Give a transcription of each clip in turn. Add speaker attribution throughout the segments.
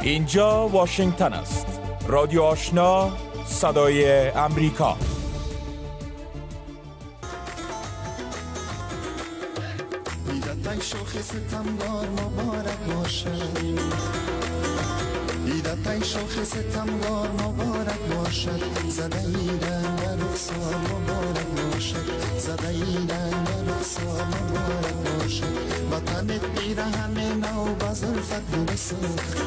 Speaker 1: اینجا واشنگتن است. رادیو آشنا، صدای امریکا.
Speaker 2: ایدت شوخ ستمگار مبارک باشد، ایدت شوخ ستمگار مبارک باشد، زده ایدن و رخصار مبارک باشد، زده ایدن و رخصار مبارک باشد، وطنت پیرهن نو بزلفت گل سرخ،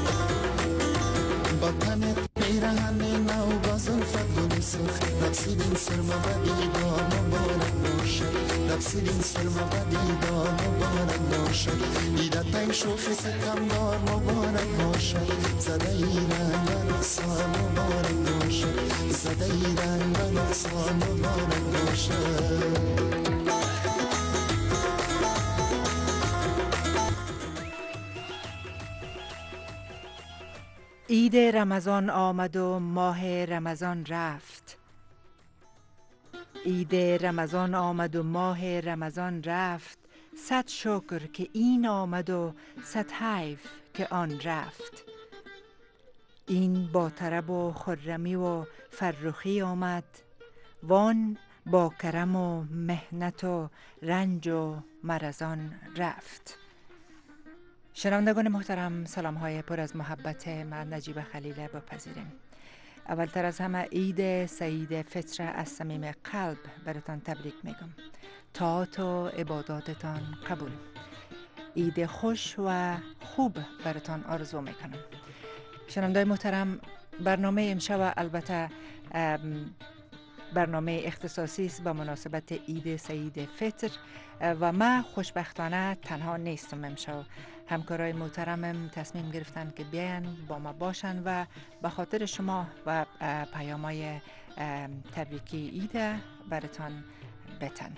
Speaker 2: وطنت پیرهن نو بزلفت گل سرخ، رقصیدین سرما و دیدار مبارک باشد، رقصیدین سرما و دیدار مبارک باشد، ایدت شوخ ستمگار مبارک باشد، زده ایران و رقصار مبارک باشد، زده ایران و رقصار مبارک باشد.
Speaker 3: عید رمضان آمد و ماه رمضان رفت، عید رمضان آمد و ماه رمضان رفت، صد شکر که این آمد و صد حیف که آن رفت. این با طرب و خرمی و فرخی آمد، وان با کرم و محنت و رنج و مرزان رفت. شنوندگان محترم، سلام های پر از محبت من نجیب خلیل بپذیریم. اولتر از همه عید سعید فطر از صمیم قلب براتان تبریک میگم. طاعت و عباداتتان قبول. عید خوش و خوب براتان آرزو میکنم. شنوندگان محترم، برنامه امشب البته برنامه اختصاصی است به مناسبت عید سعید فطر و من خوشبختانه تنها نیستم. امشب همکارای محترمم تصمیم گرفتن که بیان با ما باشن و به خاطر شما و پیامای تبریکی عید براتان بتن.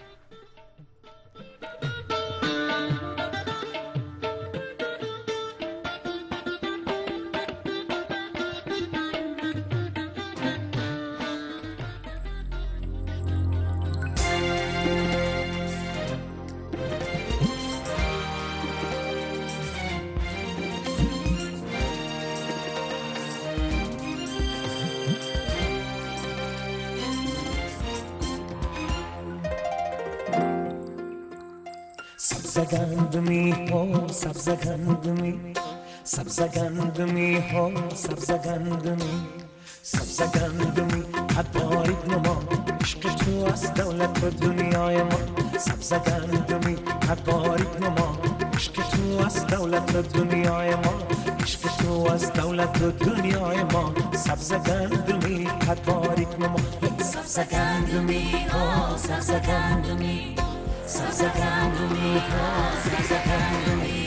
Speaker 4: سبزگندمی ها سبزگندمی، سبزگندمی ها سبزگندمی، سبزگندمی حبایب نما، عشق تو از دولت و دنیای ما، سبزگندمی حبایب نما، عشق تو از دولت و دنیای ما، عشق تو از دولت و دنیای ما، سبزگندمی حبایب نما، سبزگندمی ها سبزگندمی، سبزگندمی ها سبزگندمی.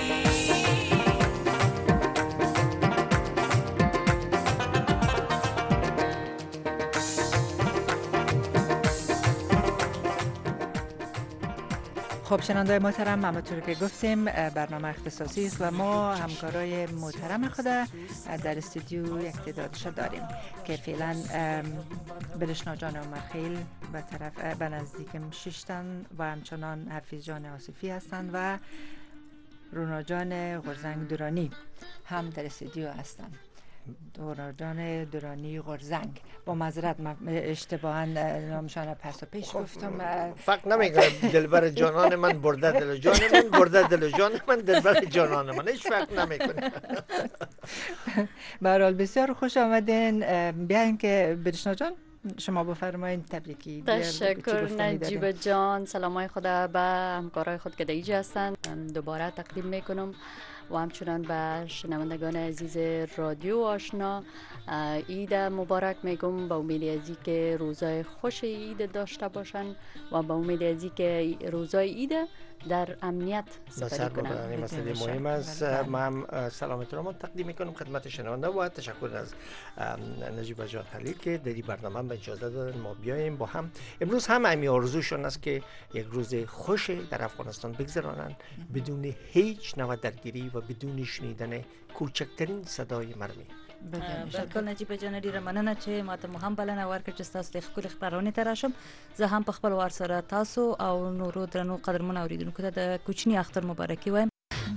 Speaker 3: خب شنونده‌های محترم، همونطور که گفتیم برنامه اختصاصی است و ما همکارای محترم خود در استودیو یک تعدادش داریم که فعلا بلشنا جان عمرخیل به طرف به نزدیکم ششتن و همچنان حفیظ جان آصفی هستند و رونا جان غرزنگ درانی هم در استودیو هستند. دوران درانی غرزنگ، با معذرت اشتباها نامشان پس و پیش گفتم.
Speaker 5: فقط نمیگم دلبر جانان من برده دل جان من، برده دل جان من دلبر جانان من، هیچ فرق نمیکنه.
Speaker 3: به هر حال بسیار خوش آمدین. بیاین که برشنا جان شما بفرمایید تبریکی.
Speaker 6: تشکر نجیب جان. سلامای خود به همکارای خود که دیجی هستند دوباره تقدیم میکنم و همچنان به شنوندگان عزیز رادیو آشنا عید مبارک میگم، با امید ازی که روزای خوش عید داشته باشن و با امید ازی که روزای عید در امنیت سپری کنن.
Speaker 5: این مسئله مهم است. من سلامت را تقدیم میکنم خدمت شنونده و تشکر از نجیب جان خلیل که در این برنامه به اجازه دادن ما بیاییم با هم. امروز هم امی آرزوشون است که یک روز خوش در افغانستان بگذرانند بدون هیچ نوع درگیری و بدون شنیدن کوچکترین صدای مرمی.
Speaker 7: بالکل نجیب جان ډیره مننه چې ماته مو هم بلنه ورکړه چې تاسو د ښکلې خپرونې ته راشم. زه هم په خپل وار سره تاسو او نورو درنو قدرمنو اوریدونکو ته د کوچني اختر مبارکي وایم.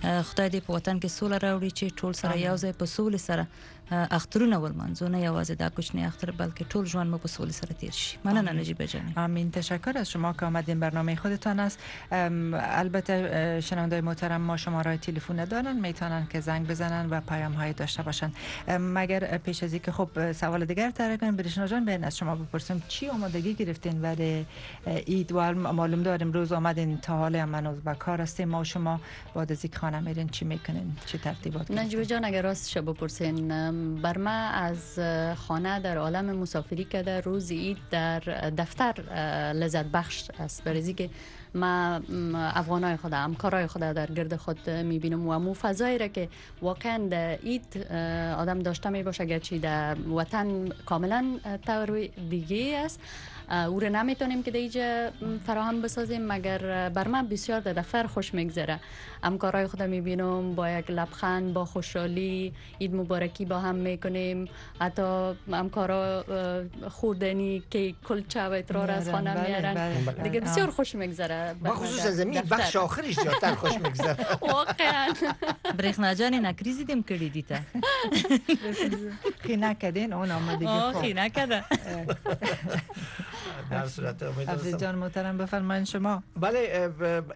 Speaker 7: خدای دې په وطن کې سوله راوړي چې ټول سره یو ځای په سولې سره اخترونه ولمانځو، نه یوازې دا کوچنی اختر بلکه ټول ژوند مو په سولې سره تیر شي. ممنون نجیبه جان.
Speaker 3: آمین. تشکر از شما که آمدین. برنامه خودتان است. البته شنوندای محترم ما شماره تلفن دارن، میتونن که زنگ بزنن و پیام های داشته باشن. مگر پیش از اینکه خب سوال دیگر طرح کنیم، برشنا جان بین از شما بپرسم چی آمادگی گرفتین برای عید؟ و معلوم داریم روز آمدین تا حال هنوز با کار هستیم. ما شما بعد از اینکه خانه میرین چی میکنین؟ چی ترتیبات؟
Speaker 6: نجیبه جان اگر راستش بپرسین، بر من از خانه در عالم مسافری که در روز عید در دفتر لذت بخش است، برای که ما افغانای خود، همکارای خود در گرد خود میبینم و مو فضایی را که واقعا در عید آدم داشته میباشه گرچه در وطن کاملا طور دیگه است، او را نمیتونیم که در اینجا فراهم بسازیم، مگر بر من بسیار در دفتر خوش میگذره. همکارای خود میبینم با یک لبخند، با خوشحالی عید مبارکی با هم میکنیم. حتی همکارا خوردنی که کلچه و اطرار از خانه میارن دیگه، بسیار خوش میگذره.
Speaker 5: با خصوص از این بخش آخرش زیادتر خوش میگذره.
Speaker 6: واقعا
Speaker 7: برخنا جان نکریزی دیم کردی دیتا
Speaker 3: خی نکدین اون آمدگی
Speaker 7: خی نکده.
Speaker 5: در صورت
Speaker 3: حفیظ جان محترم بفرمایید شما.
Speaker 5: بله،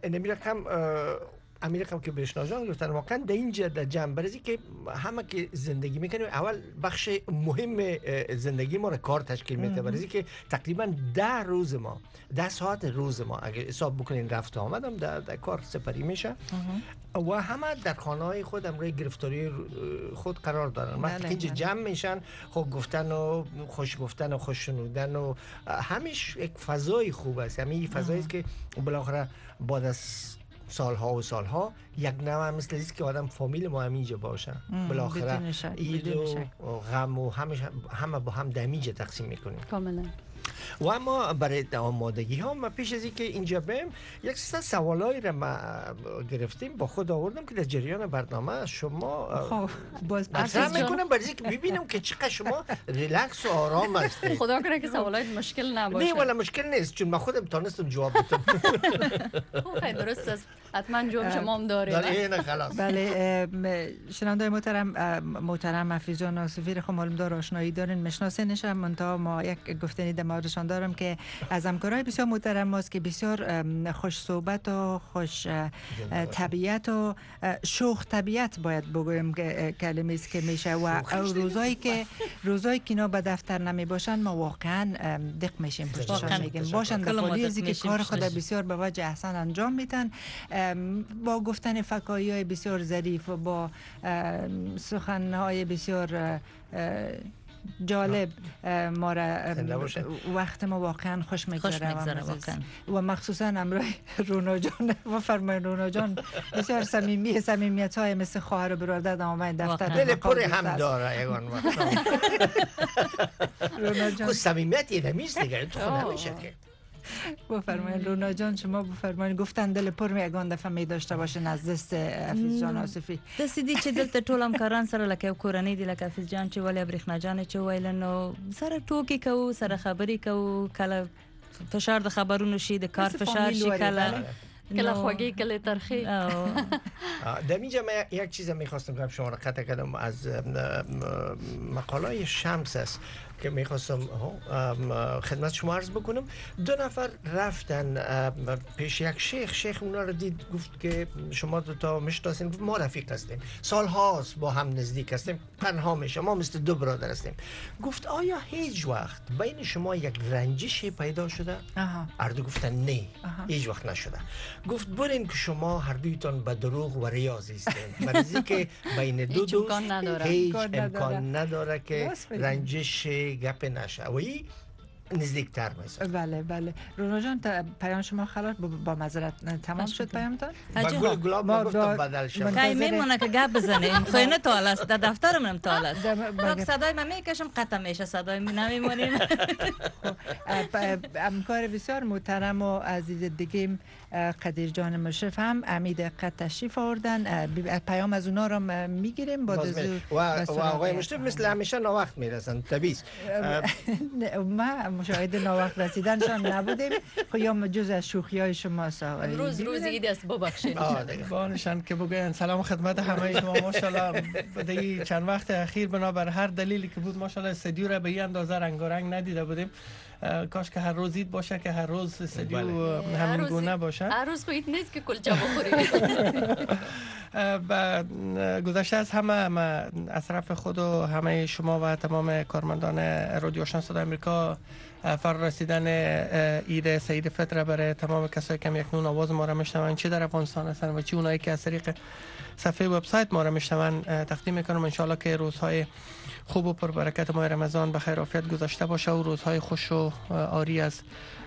Speaker 5: امیر رقم که برشنا جان گفتن واقعا در اینجا در جمع برزی که همه که زندگی میکنیم، اول بخش مهم زندگی ما را کار تشکیل میده، برزی که تقریبا 10 ساعت روز ما اگر حساب بکنین رفت و آمدم در کار سپری میشه و همه در خانه های خود امروی گرفتاری خود قرار دارن. وقتی که اینجا جمع میشن خب گفتن و خوش گفتن و خوش شنودن و همیش یک فضای خوب است. همین فضایی است که بالاخره بعد از سالها و سالها یک نوع مثل است که آدم فامیل ما همینجا باشه، بالاخره عید و غم و همه با هم دمیجه تقسیم میکنیم
Speaker 6: کاملا.
Speaker 5: و اما برای آمادگی ها ما پیش از اینکه اینجا بریم یک سوالایی را ما گرفتیم با خود آوردم که در جریان برنامه شما مطرح میکنم برای اینکه ببینم که چقدر شما ریلکس و آرام هستید.
Speaker 6: خدا کنه که سوالات مشکل نباشه.
Speaker 5: نه ولی مشکل نیست، چون من خودم تونستم جواب بدم.
Speaker 6: خیلی درست است، حتما جواب شما هم دارید.
Speaker 3: بله شنوندای محترم حفیظ جان آصفی رو معلوم دار آشنایی دارین، میشناسینش. منتها ما یک گفتنی در موردشان دارم که از همکارای بسیار محترم ماست که بسیار خوش صحبت و خوش طبیعت و شوخ طبیعت باید بگویم که کلمه است که میشه و روزایی که اینا به دفتر نمی باشن ما واقعا دق میشیم پشتشان میگیم باشن در حالی از که کار خود بسیار به وجه احسن انجام میدن، با گفتن فکایی های بسیار ظریف و با سخنهای بسیار جالب ما را وقت ما واقعا خوش میگذره و مخصوصا امروز رونا جان و فرمای رونا جان بسیار صمیمیت های مثل خواهر و برادر در دفتر
Speaker 5: دل پر هم داره یگان وقت رونا جان صمیمیت یه نمیست دیگه تو خود نمیشه که
Speaker 3: بفرمایید رونا جان شما بفرمایید. گفتن دل پر می یگان دفعه می داشته باشین از دست حفیظ جان آصفی
Speaker 7: دستی دی چې دلته ټول همکاران سره لکه کورنۍ دی لکه حفیظ جان چې ولی برېښنا جان چې ویل نو سره ټوکې کوو سره خبرې کوو، کله فشار د خبرونو شي د کار فشار شي،
Speaker 6: کله خوږی کله ترخی.
Speaker 5: در اینجا من یک چیز میخواستم که شما را قطع کردم از مقاله شمس است که میخواستم خدمت شما عرض بکنم. 2 نفر رفتن پیش یک شیخ اونا رو دید، گفت که شما دو تا میشناسین؟ گفت ما رفیق هستیم، سال هاست با هم نزدیک هستیم، تنها میشه، ما مثل 2 برادر هستیم. گفت آیا هیچ وقت بین شما یک رنجش پیدا شده؟ هر دو گفتن نه، هیچ وقت نشده. گفت برین که شما هر دویتان به دروغ و ریاض هستین، برای که بین دو دوست هیچ امکان نداره که رنجش گپ نشه و این نزدیکتر میشه.
Speaker 3: بله رونا جان پیام شما خلاص با معذرت تمام شد پیامتان؟
Speaker 5: با گلاب ما گفتم بدل شد.
Speaker 7: کی میمونه که گپ بزنیم خونه تال است در دفترم هم تال است. وقت صدای من میکشم قطع میشه، صدای من نمیمونیم.
Speaker 3: همکار بسیار محترم و عزیز دیگه قدیر جان مشرف هم امید دقت تشریف آوردن. پیام از اونا رو میگیریم با دزو
Speaker 5: و آقای مشرف مثل همیشه ناوقت میرسن طبیعی.
Speaker 3: ما مشاهد ناوقت رسیدنشان نبودیم. خب یا جز از شوخی های شما
Speaker 6: روز عید است ببخشید.
Speaker 8: بانشان که بگوین سلام خدمت همه شما. ماشاءالله بدهی چند وقت اخیر بنابر هر دلیلی که بود ماشاءالله استودیو را به این اندازه رنگارنگ ندیده بودیم. کاش که هر روز عید باشه که هر روز استودیو همین گونه باشه.
Speaker 6: هر روز خو عید نیست که کلچه بخوریم.
Speaker 8: گذشته از همه از طرف خود و همه شما و تمام کارمندان رادیو آشنا صدای آمریکا فرا رسیدن عید سعید فطر برای تمام کسایی که یک نون آواز ما را میشنون، چه در افغانستان هستن و چه اونایی که از طریق صفحه وبسایت ما را میشنون، تقدیم میکنم ان شاءالله که روزهای خوب و پربرکت ماه رمضان به خیر و عافیت گذشته باشه و روزهای خوش و آری از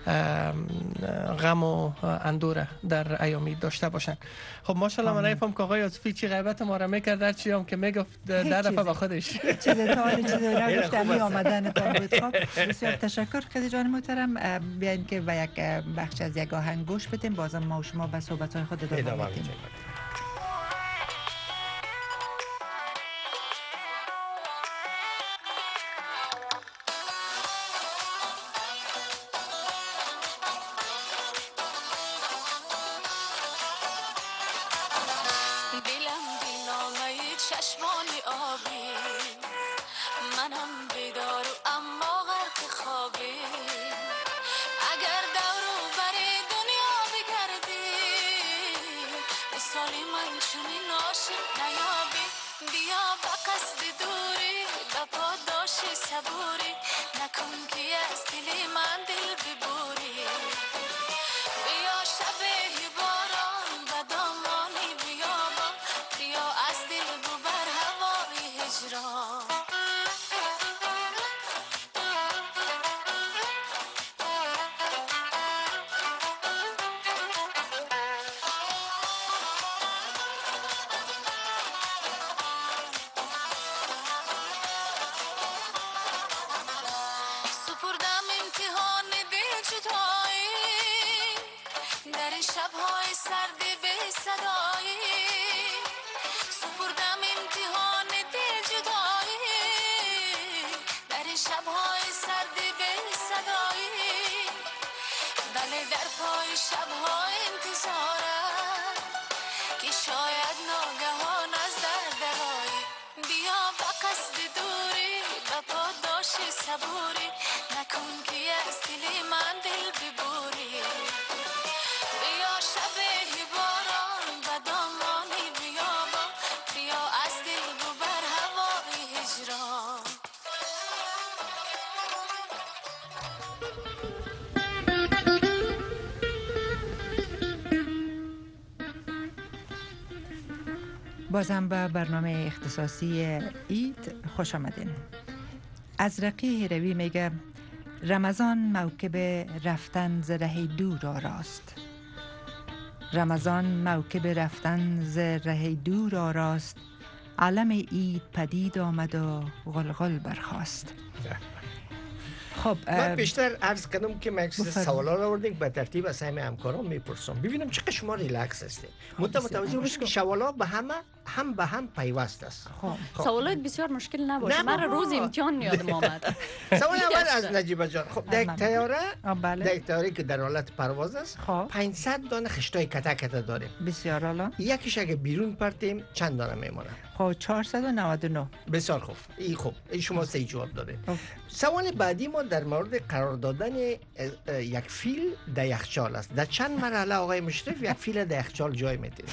Speaker 8: غم و اندوره در ایام داشته باشن. خب ماشاءالله من نفهم که آقای یوسفی چی غیبت ما را میکرد، هر چی هم که میگفت در دفعه با خودش
Speaker 3: چیز نگفتم می آمدن تا بود. خب بسیار تشکر قدیر جان محترم. بیاین که و یک بخش از یک آهنگ گوش بدیم، بازم ما و شما به صحبت های خود ادامه میدیم. بازم به برنامه اختصاصی عید خوش آمدین. ازرقی هروی میگه رمضان موکب رفتن ز ره دور آراست. رمضان موکب رفتن ز ره دور آراست. علم عید پدید آمد و غلغل برخاست.
Speaker 5: خب من بیشتر عرض کنم که ما سوالا رو آوردیم به ترتیب از همه همکاران میپرسم ببینم چقدر شما ریلکس هستید. متوجه باشید که سوالا به هم پیوست است.
Speaker 6: خب سوالات بسیار مشکل نباشه. من روز امتحان یادم آمد.
Speaker 5: سوال اول از نجیبه جان. خب در تیاره که در حالت پرواز است 500 دانه خشتای کته کته داریم.
Speaker 3: بسیار عالی.
Speaker 5: یکیش اگه بیرون پرتیم چند دانه میمونه؟
Speaker 3: خب 499.
Speaker 5: بسیار خوب. این شما سه جواب داره. سوال بعدی ما در مورد قرار دادن یک فیل در یخچال است. در چند مرحله آقای مشرف یک فیل در یخچال جای میدید؟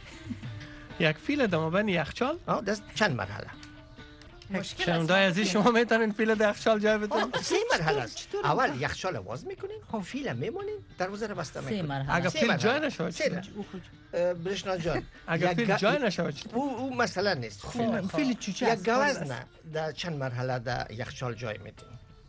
Speaker 8: یک فیل در مابین یخچال؟
Speaker 5: در چند مرحله؟
Speaker 8: شنوندای عزیز شما میتونین فیل در یخچال جای بدین؟
Speaker 5: 3 مرحله است. اول یخچال باز میکنین، فیل میمونین، دروازه رو بسته میکنین.
Speaker 8: اگر فیل جای نشود
Speaker 5: برشنا جان
Speaker 8: اگر فیل جای نشود
Speaker 5: او مسئله نیست.
Speaker 3: فیل چوچه
Speaker 5: یک گوزن در چند مرحله در یخچال جای میدین؟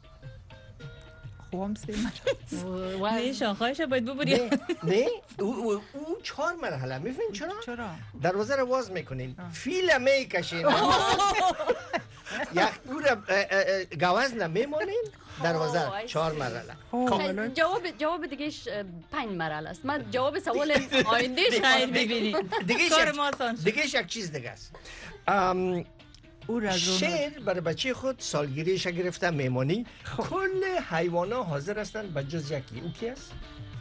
Speaker 3: خوام 3 مرحله.
Speaker 7: نه شاخه‌اش باید ببریم.
Speaker 5: نه او 4 مرحله. میفهمین چرا؟ دروازه رو باز میکنین، فیل میکشین، یک دور گوزن میمونین، 12 4 مرحله.
Speaker 6: جواب دیگهش 5 مرحله است. من جواب سوال آینده
Speaker 7: خیر ببینید کار ما آسان شد.
Speaker 5: دیگهش یک چیز دیگه است. شیر برای بچه خود سالگیریش گرفته میمانی. کل حیوانا حاضر هستند به جز یکی. او کی است؟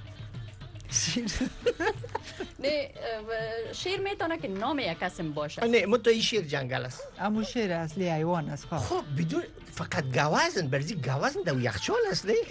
Speaker 6: نه شیر میتونه که نام یک اسم باشه.
Speaker 5: نه متوی شیر جنگل است.
Speaker 3: اما شیر اصلی حیوان است.
Speaker 5: خب بدون فقط گوزن برزی گوزن در یخچال است. نه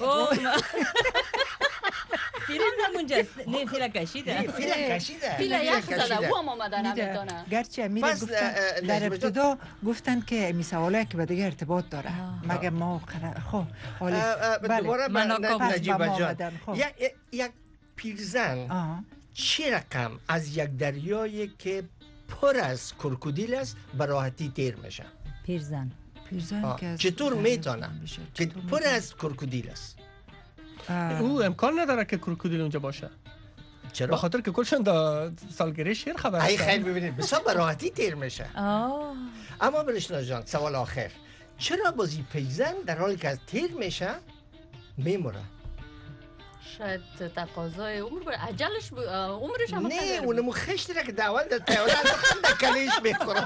Speaker 7: فیلم همونجاست. نه فیل کشیده.
Speaker 6: فیل یخ زده او هم آمده نمیتونه.
Speaker 3: گرچه میره گفتن در ابتدا گفتن که می سواله که به دیگه ارتباط داره مگه ما خب
Speaker 5: دوباره نجیب جان یک پیرزن چه رقم از یک دریایی که پر از کرکودیل است به راحتی تیر میشه؟
Speaker 7: پیرزن
Speaker 5: چطور میتونه که پر از کرکودیل است؟
Speaker 8: او امکان نداره که کرکودیل اونجا باشه.
Speaker 5: چرا؟
Speaker 8: به خاطر که کلشون دا سالگیری شیر خبر هستن.
Speaker 5: ای خیلی ببینید بسیار به راحتی تیر میشه. اما برشنا جان سوال آخر، چرا بازی پیرزن در حالی که از تیر میشه میموره؟
Speaker 6: شاید تقاضای عمر بره. عجلش عمرش هم
Speaker 5: نه اونمو خشتی را که داول در تیوله انداختن در کلیش میخوره.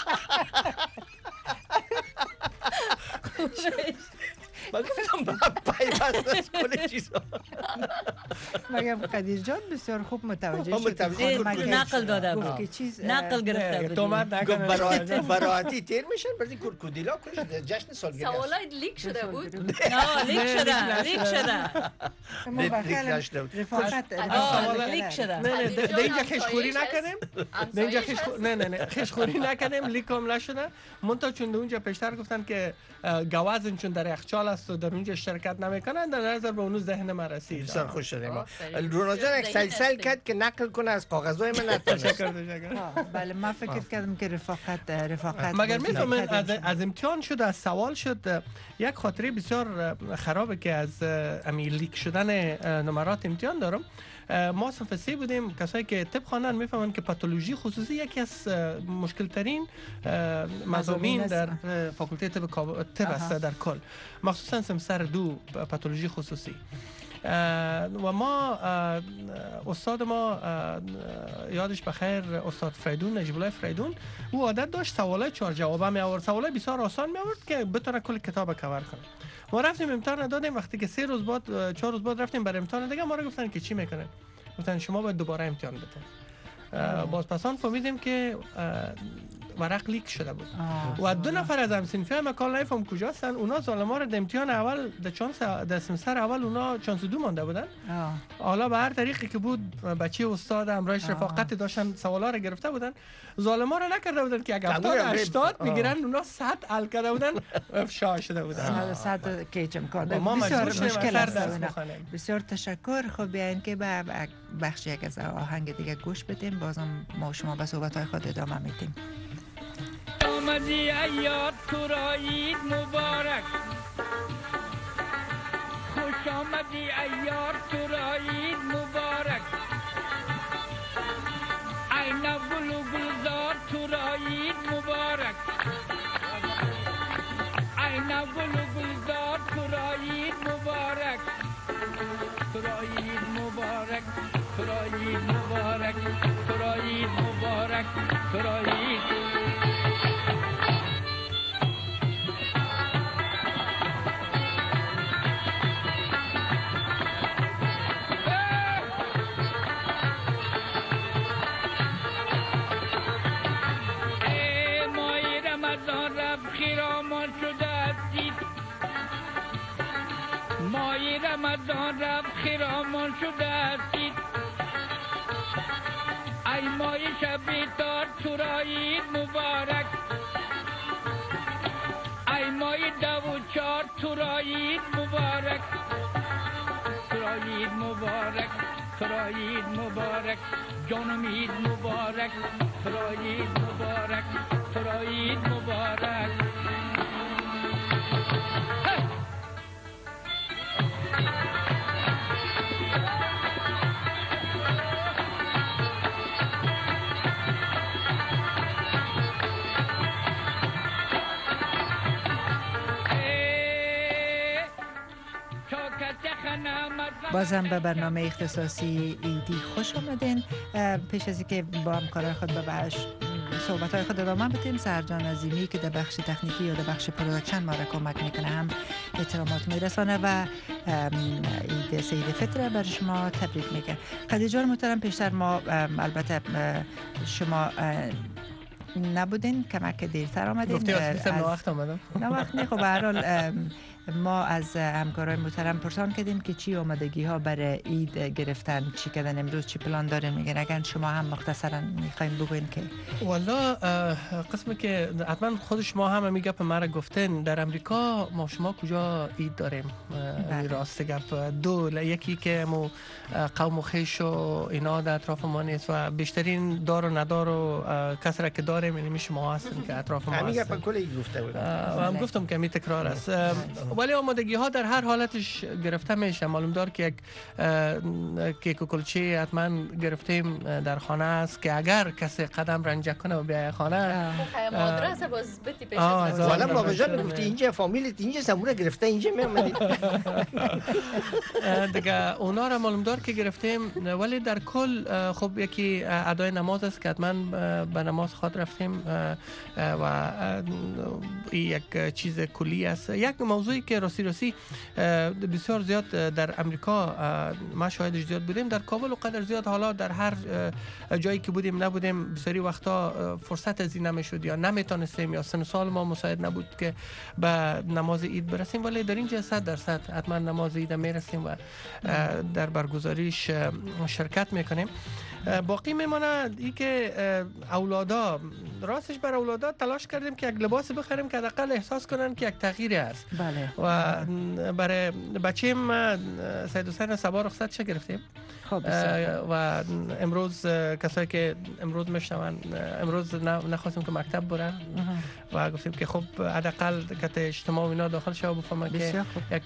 Speaker 5: من گفتم پیوست از کل چیزا.
Speaker 3: مگه قدیر جان بسیار خوب متوجه شد.
Speaker 7: نقل داده بود. نقل گرفته بود.
Speaker 5: براتی تیر میشن برای کرکودیلا کلش جشن سالگیری است.
Speaker 6: سوالای لیک شده بود.
Speaker 7: لیک شده.
Speaker 3: لیک شده.
Speaker 8: نه اینجا خشخوری نکنیم. نه خشخوری نکنیم. لیک هم نشده. منتها چون اونجا پیشتر گفتن که گوازن چون در یخچال است و در اونجا شرکت نمیکنن در نظر به اونو ذهن ما رسید.
Speaker 5: بسیار خوش شدیم. رونا جان یک سلسل کرد که نقل کنه از کاغذهای من
Speaker 8: تشکر.
Speaker 3: بله من فکر کردم که رفاقت
Speaker 8: مگر میفهمین از امتحان شد از سوال شد یک خاطره بسیار خرابه که از امی لیک شدن نمرات امتحان دارم. ما صنف 3 بودیم. کسایی که طب خواندن میفهمن که پاتولوژی خصوصی یکی از مشکل ترین مضامین در فاکولته طب است در کل، مخصوصا سمستر 2 پاتولوژی خصوصی. و ما استاد ما یادش بخیر استاد فریدون نجیب الله فریدون، او عادت داشت سوالای 4 جوابه می آورد، سوالای بسیار آسان می آورد که بتونه کل کتاب کاور کنه. ما رفتیم امتحان دادیم. وقتی که 3 روز بعد 4 روز بعد رفتیم برای امتحان دیگه ما رو گفتن که چی میکنه؟ گفتن شما باید دوباره امتحان بدید. بازپسان فهمیدیم که ورق لیک شده بود و 2 نفر از همسنفی هم کال نفهم کجا هستن. اونا ظالما رو در امتحان اول در سمستر اول اونا چانس 2 مونده بودن. حالا به هر طریقی که بود بچه استاد همراهش رفاقت داشتن سوالا رو گرفته بودن. ظالما رو نکرده بودن که اگه 80 میگیرن اونا 100 حل کرده بودن افشا شده بودن.
Speaker 3: 100 کیچ امکان
Speaker 8: بسیار
Speaker 3: مشکل است. بسیار تشکر. خب بیاین که به بخش یک از آهنگ دیگه گوش بدیم. بازم ما شما به صحبت‌های خود ادامه میدیم.
Speaker 9: آمدی ایاد تو را عید مبارک، خوش آمدی ایاد تو را عید مبارک، عین گل و گلزار تو را عید مبارک، عین گل و گلزار تو را عید مبارک، تو را عید مبارک، تو را عید مبارک، تو را عید مبارک، تو را عید. مای رمضان رفت خرامان شده استید، ای مای شب دار تو را عید مبارک، ای مای 24 تو را عید مبارک، تو را عید مبارک، تو را عید مبارک، جانم عید مبارک، تو را عید مبارک، تو را عید مبارک.
Speaker 3: بازم به برنامه اختصاصی ایدی خوش آمدین. پیش از اینکه با همکارای خود به صحبت‌های خود ادامه بدیم، سرجان عظیمی که در بخش تکنیکی یا در بخش پروداکشن ما را کمک میکنه هم احترامات میرسانه و عید سید فطر بر شما تبریک میگه. خدیجه جان محترم، پیشتر ما البته شما نبودین، کمک دیرتر آمدین.
Speaker 8: گفتی از وقت آمدم.
Speaker 3: نه وقت نه، خب به هر حال ما از همکارای محترم پرسان کردیم که چی آمادگی ها برای عید گرفتن، چی کردن امروز، چی پلان دارین. میگن اگر شما هم مختصرا میخواین بگوین که
Speaker 8: والا قسمی که حتما خود شما هم میگه مرا گفتن در امریکا ما شما کجا عید داریم. راست گپ دو، یکی که مو قوم و خیش و اینا در اطراف ما نیست و بیشترین دار و ندار و کسی را که داریم یعنی شما هستین که اطراف ما هستین.
Speaker 5: همین گپ کلی گفته بودم
Speaker 8: و هم گفتم که می تکرار است. ولی آمادگی ها در هر حالتش گرفته میشه. معلوم دار که یک کیک و کلچه حتما گرفتیم در خانه است که اگر کسی قدم رنجه کنه و بیای خانه
Speaker 6: آدرس باز بتی پیش
Speaker 5: والا بابا جان گفتی اینجا فامیلت اینجا سموره گرفته اینجا میامدید
Speaker 8: دیگه اونا را معلوم دار که گرفتیم. ولی در کل خب یکی ادای نماز است که حتما به نماز خود رفتیم و یک چیز کلی است. یک موضوعی که راستی بسیار زیاد در امریکا ما شاهدش زیاد بودیم، در کابل و قدر زیاد، حالا در هر جایی که بودیم نبودیم بسیاری وقتا فرصت از این نمیشد یا نمیتونستیم یا سن سال ما مساعد نبود که به نماز عید برسیم. ولی در اینجا 100% حتما نماز عید میرسیم و در برگزاریش شرکت میکنیم. باقی میمونه ای که اولادا، راستش بر اولادا تلاش کردیم که یک لباس بخریم که حداقل احساس کنن که یک تغییری است.
Speaker 3: بله.
Speaker 8: و برای بچه‌م سید حسین صبا رخصت چه گرفتیم.
Speaker 3: خب
Speaker 8: و امروز کسایی که امروز میشنون امروز نخواستیم که مکتب برن و گفتیم که خب حداقل که اجتماع و اینا داخل شو بفهمن که یک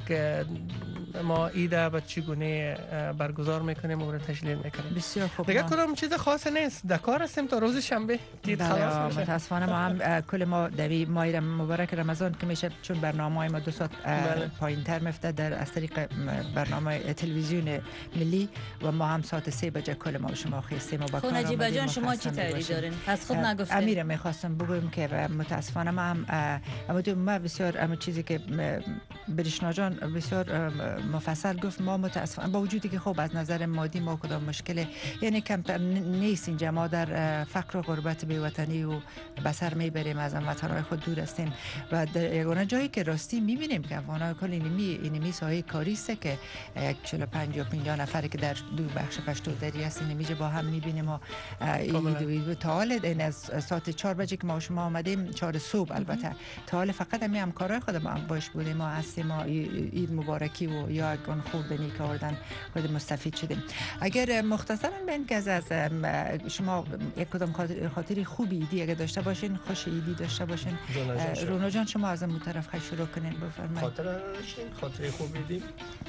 Speaker 8: ما عید به چگونه برگزار میکنیم و تشکیل میکنیم.
Speaker 3: بسیار خوب.
Speaker 8: دیگه کدام چیز خاص نیست، در کار هستیم تا روز شنبه که خلاص میشه.
Speaker 3: متاسفانه ما هم کل ما در ماه مبارک رمضان که میشه، چون برنامه‌های ما 2 ساعت پایین‌تر میفته در از طریق برنامه تلویزیون ملی و ما هم ساعت 3 بجه کل ما شما خیستیم و با کار
Speaker 7: نجیب جان شما چی تایید دارین؟ از خود نگفتین.
Speaker 3: امیر میخواستم بگویم که متاسفانه ما هم ما بسیار اما چیزی که برشنا جان بسیار مفصل گفت، ما متاسفانه با وجودی که خب از نظر مادی ما کدام مشکل یعنی کمتر نیست اینجا، ما در فقر و غربت بی‌وطنی و بسر میبریم، از وطنهای خود دور هستیم و در یگانه جایی که راستی میبینیم که افغان‌ها کل اینمی ساحه کاری است که 45 یا 50 نفر که در دو بخش پشتودری هستیم اینجا با هم میبینیم و تا حال این از ساعت 4 بجه که ما شما آمدیم 4 صبح البته تا حال فقط همین کارهای خود ما باش بودیم، ما هستیم ما عید مبارکی و یا گون خوردنی که آوردن خود مستفید شدیم. اگر مختصرا بگین که از شما یک کدام خاطری خوبی ایدی اگه داشته باشین، خوش ایدی داشته باشین، رونا جان شما از اون طرف خیلی شروع کنین بفرمایید.
Speaker 5: خاطر خوبی ایدی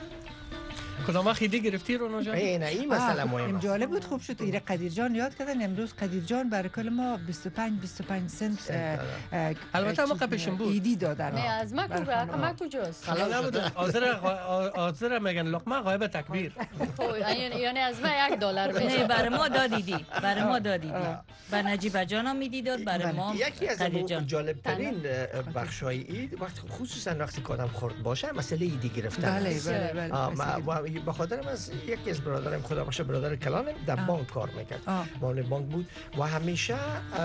Speaker 8: کدام وقت ایدی گرفتی رونا جان؟
Speaker 5: نه این مسئله مهمه.
Speaker 3: جالب بود، خوب شد ایره قدیر جان یاد کردن. امروز قدیر جان برای کل ما 25 سنت
Speaker 8: البته ما قبلشون بود
Speaker 3: ایدی دادن.
Speaker 6: نه از ما کجاست؟
Speaker 8: خلا نبود. حاضر میگن لقمه غایب تکبیر.
Speaker 6: یعنی از ما $1 میشه.
Speaker 7: نه برای ما دادیدی، برای ما دادیدی. بر نجیب جان هم میدی داد، برای ما
Speaker 5: یکی از جالب ترین بخشای عید وقتی خصوصا وقتی کدام خورد باشه مسئله ایدی گرفتن.
Speaker 3: بله.
Speaker 5: به خاطر از یکی از برادرم خدا باشه برادر کلانم در بانک کار میکرد، مال بانک بود و همیشه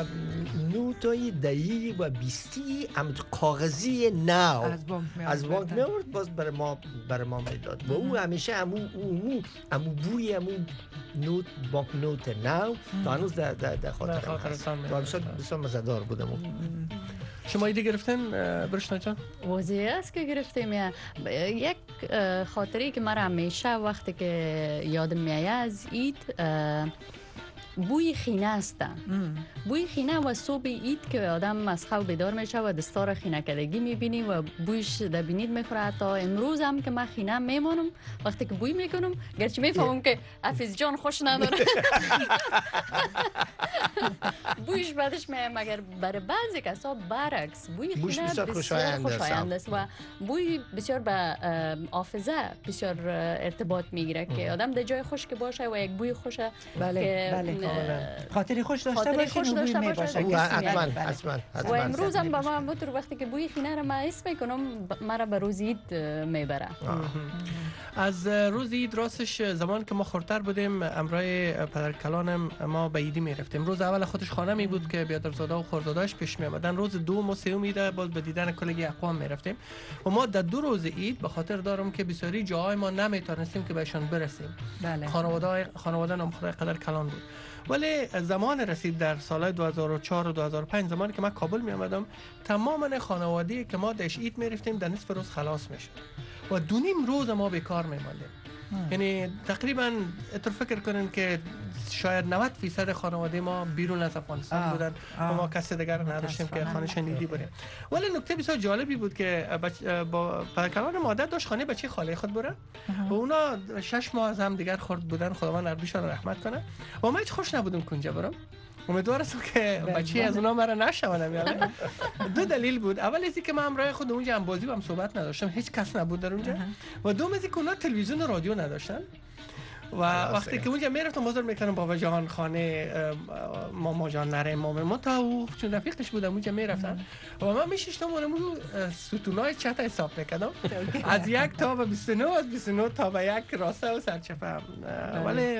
Speaker 5: نوتای 10 و 20 کاغذی نو از بانک میورد باز برای ما میداد و او همیشه امو بوی امو نوت بانک نوت نو تا هنوز در خاطرم هست و بسیار مزدار بودم.
Speaker 8: شما ایدی گرفتین برشنا جان؟
Speaker 6: واضح است که گرفتیم. یک خاطری که مرا همیشه وقتی که یادم میاد از عید بوی خینه است. بوی خینه و صبح عید که آدم از خواب بیدار میشه و دستار خینه کدگی میبینی و بویش در بینید میخوره. تا امروز هم که من خینه میمانم وقتی که بوی میکنم گرچه میفهمم که حفیظ جان خوش نداره بویش بعدش مگر برای بعضی کسا برعکس بوی خینه بسیار خوشایند است و بوی بسیار به حافظه بسیار ارتباط میگیره که آدم در جای خوش که باشه و یک بوی خوشه
Speaker 3: خاطری خوش داشته باشه
Speaker 6: و امروز هم به من بطور وقتی که بوی خینه رو من حس میکنم مرا به روز عید میبره.
Speaker 8: از روز عید راستش زمان که ما خورتر بودیم امرای پدرکلانم ما به عیدی میرفتیم. روز اول خودش خانه می بود که بیادرزاده و خرداداش پیش می آمدن. روز دوم و سوم عید باز به دیدن کلگی اقوام میرفتیم و ما در 2 روز عید به خاطر دارم که بسیاری جاهای ما نمیتونستیم که بهشون برسیم. خانواده نام خدای قدر کلان بود. ولی زمان رسید در سال 2004 و 2005 زمانی که من کابل می آمدم تمام خانواده‌ای که ما داش عید می رفتیم در نصف روز خلاص میشد و 2.5 روز ما بیکار می ماندیم. یعنی تقریبا اتر فکر کنین که شاید 90% خانواده ما بیرون از افغانستان بودن و ما کسی دیگر نداشتیم که خانه عیدی بریم. ولی نکته بسیار جالبی بود که با پدرکلان مادر داشت خانه بچه خاله خود بره و اونا 6 ماه از هم دیگر خورد بودن، خداوند اربیشان رحمت کنه و ما هیچ خوش نبودیم کنجا برم. امیدوارم که بچه از اونا مرا نشونم. یعنی 2 دلیل بود. اول از اینکه من همراه خود اونجا هم بازی و هم صحبت نداشتم، هیچ کس نبود در اونجا و دوم از اینکه اونا تلویزیون و رادیو نداشتن و وقتی که اونجا میرفتم بازار میکنم بابا جان خانه ماما جان نریم ما تا او چون رفیقش بودم اونجا میرفتن و من میشیشتم اونمو ستونای چت حساب میکردم از 1 تا به 29 از 29 تا به 1 راسته و سرچپه. ولی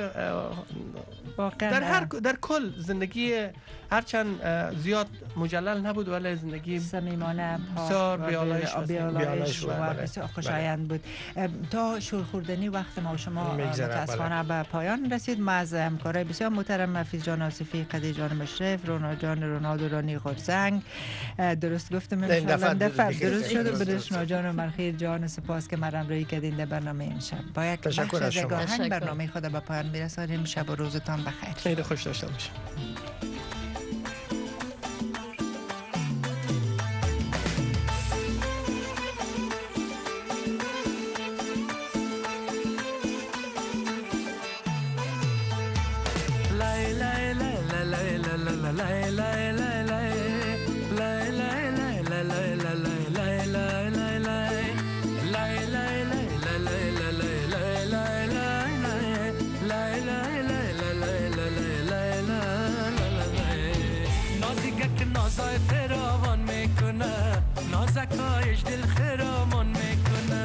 Speaker 8: در کل زندگی هرچند زیاد مجلل نبود ولی زندگی
Speaker 3: صمیمانه
Speaker 8: بسیار بیالایش
Speaker 3: و بسیار خوشایند بود. تا شورخوردنی وقت ما و شما متاسفانه به پایان رسید. ما از همکارای بسیار محترم حفیظ جان آصفی، قدی جان مشرف، رونا جان رونالدو رانی خورسنگ، درست گفتم ان شاء الله درست شد، بدشنا جان و مرخیر جان، سپاس که مرام روی کردین در برنامه امشب. با یک بخش از گاهنگ برنامه خود به پایان میرسانیم. شب و روزتان بخیر.
Speaker 8: خیلی خوش داشته باشید.
Speaker 4: نازای فراوان میکنه، نازکایش دل خرامان میکنه،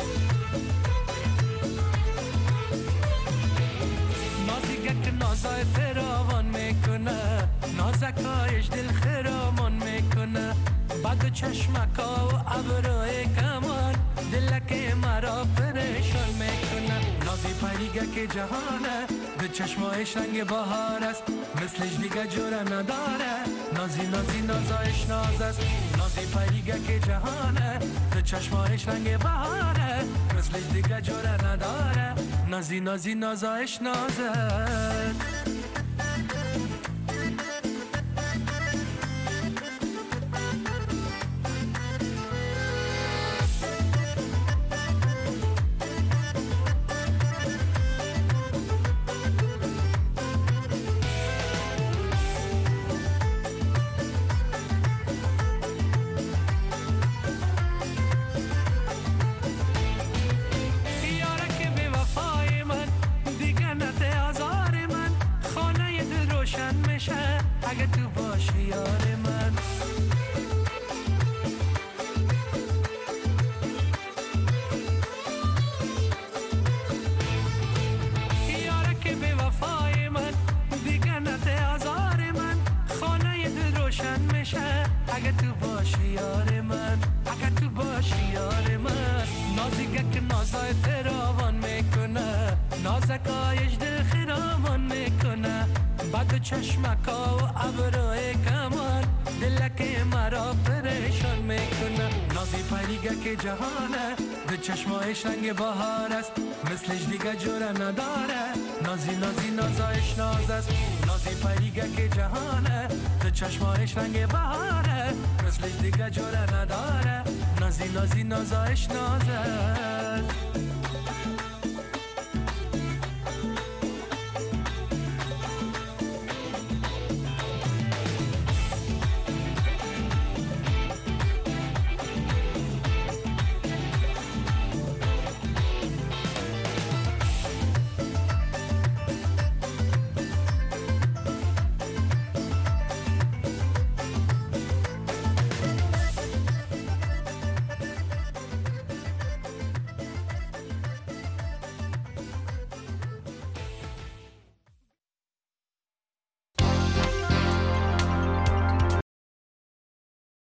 Speaker 4: نازیگک نازای فراوان میکنه، نازکایش دل خرامان میکنه، بعد چشمکا و ابروی کمان دلک مرا پریشان میکنه. نازی پریگک جهانه، به چشمایش رنگ بهار است، مثلش دیگه جوره نداره. نازی نازی نازایش ناز است، نازی پریگک جهانه، به چشمایش رنگ بهاره، مثلش دیگه جوره نداره. نازی نازی نازایش ناز است. اگه تو باشی یار من، یاره که به وفای من دیگه نده آزار من، خانه دل روشن میشه اگه تو باشی یار من، اگه تو باشی یار من. نازیگک نازای فراوان میکنه، نازکایش دل خرامان میکنه، بعد چشمکا و ابروی کمان دلک مرا پریشان میکنه. نازی پریگک جهانه، به چشمایش رنگ بهار است، مثلش دیگه جوره نداره. نازی نازی نازایش ناز است، نازی پریگه که جهانه تو چشمایش رنگ بهاره مثلش دیگه جوره نداره نازی نازی نازایش نازه